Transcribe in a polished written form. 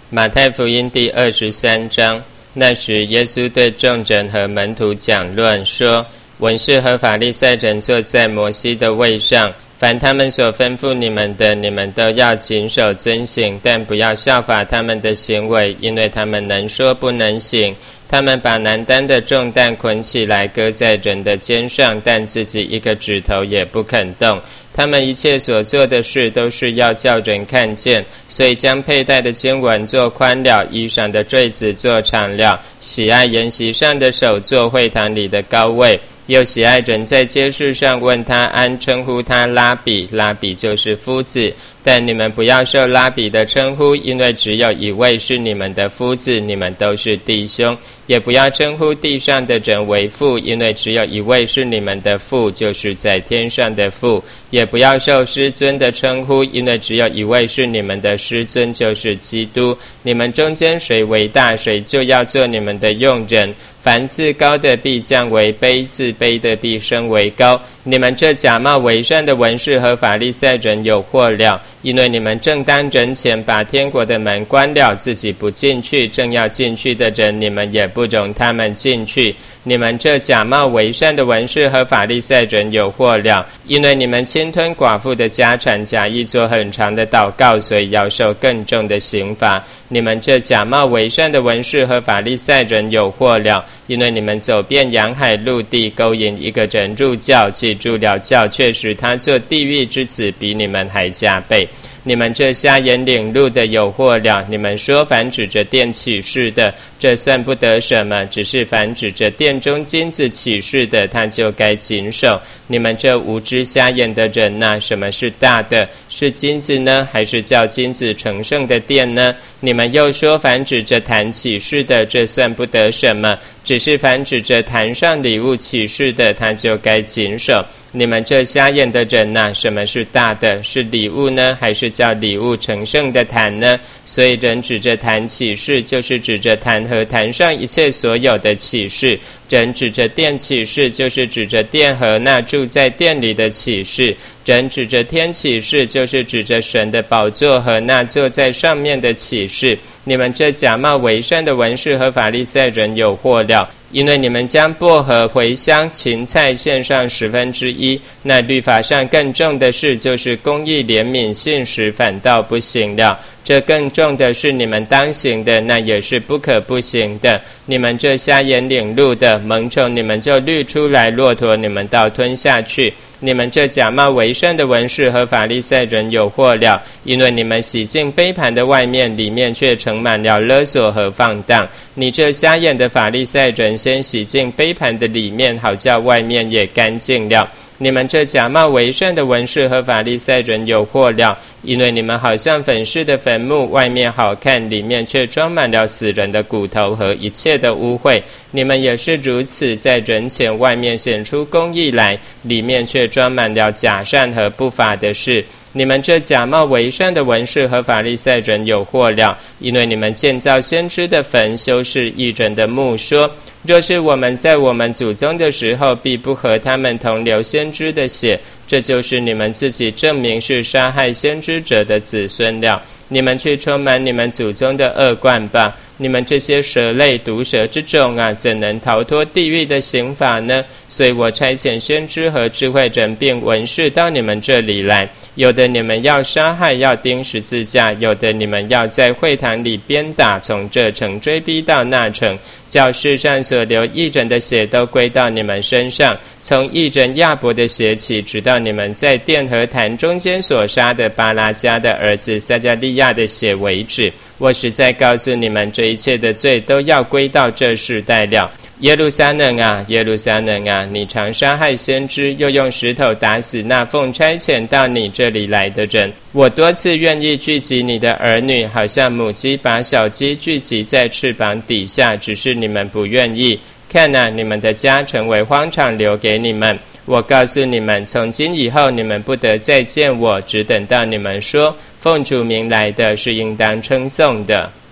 马太福音第23章，那时耶稣对众人和门徒讲论说，文士和法利赛人坐在摩西的位上，凡他们所吩咐你们的，你们都要谨守遵行，但不要效法他们的行为，因为他们能说不能行。他们把难担的重担捆起来，搁在人的肩上，但自己一个指头也不肯动。他们一切所做的事，都是要叫人看见，所以将佩戴的经文做宽了，衣裳的坠子做长了，喜爱筵席上的首座，会堂里的高位，又喜爱人在街市上问他安，称呼他拉比，拉比就是夫子。但你们不要受拉比的称呼，因为只有一位是你们的夫子，你们都是弟兄。也不要称呼地上的人为父，因为只有一位是你们的父，就是在天上的父。也不要受师尊的称呼，因为只有一位是你们的师尊，就是基督。你们中间谁为大，谁就要做你们的用人。凡自高的必降为卑，自卑的必升为高。你们这假冒为善的文士和法利赛人有祸了，因为你们正当人前把天国的门关了，自己不进去，正要进去的人，你们也不容他们进去。你们这假冒为善的文士和法利赛人有祸了，因为你们侵吞寡妇的家产，假意做很长的祷告，所以要受更重的刑罚。你们这假冒为善的文士和法利赛人有祸了，因为你们走遍洋海陆地，勾引一个人入教，既入了教，却使他做地狱之子，比你们还加倍。你们这瞎眼领路的有祸了！你们说凡指着殿起誓的，这算不得什么；只是凡指着殿中金子起誓的，他就该谨守。你们这无知瞎眼的人哪，什么是大的？是金子呢，还是叫金子成圣的殿呢？你们又说凡指着坛起誓的，这算不得什么；只是凡指着坛上礼物起誓的，他就该谨守。你们这瞎眼的人哪，什么是大的？是礼物呢，还是叫礼物成圣的坛呢？所以人指着坛起誓，就是指着坛和坛上一切所有的起誓；人指着殿起誓，就是指着殿和那住在殿里的起誓；人指着天起誓，就是指着神的宝座和那坐在上面的起誓。你们这假冒为善的文士和法利赛人有祸了，因为你们将薄荷、茴香、芹菜献上1/10，那律法上更重的事，就是公义、怜悯、信实，反倒不行了。这更重的是你们当行的，那也是不可不行的。你们这瞎眼领路的，猛虫你们就滤出来，骆驼你们倒吞下去。你们这假冒为善的文士和法利赛人有祸了，因为你们洗净杯盘的外面，里面却盛满了勒索和放荡。你这瞎眼的法利赛人，先洗净杯盘的里面，好叫外面也干净了。你们这假冒为善的文士和法利赛人有祸了，因为你们好像粉饰的坟墓，外面好看，里面却装满了死人的骨头和一切的污秽。你们也是如此，在人前外面显出公义来，里面却装满了假善和不法的事。你们这假冒为善的文士和法利赛人有祸了，因为你们建造先知的坟，修饰义人的墓，说若是我们在我们祖宗的时候，必不和他们同流先知的血，这就是你们自己证明是杀害先知者的子孙了。你们去充满你们祖宗的恶贯吧！你们这些蛇类、毒蛇之种啊，怎能逃脱地狱的刑罚呢？所以我差遣先知和智慧人并文士到你们这里来，有的你们要杀害，要钉十字架；有的你们要在会堂里鞭打，从这城追逼到那城，叫世上所流义人的血都归到你们身上，从义人亚伯的血起，直到你们在殿和坛中间所杀的巴拉加的儿子撒迦利亚的血为止。我实在告诉你们，这一切的罪都要归到这世代了。耶路撒冷啊，耶路撒冷啊，你常杀害先知，又用石头打死那奉差遣到你这里来的人。我多次愿意聚集你的儿女，好像母鸡把小鸡聚集在翅膀底下，只是你们不愿意。看啊，你们的家成为荒场，留给你们。我告诉你们，从今以后你们不得再见我，只等到你们说奉主名来的是应当称颂的。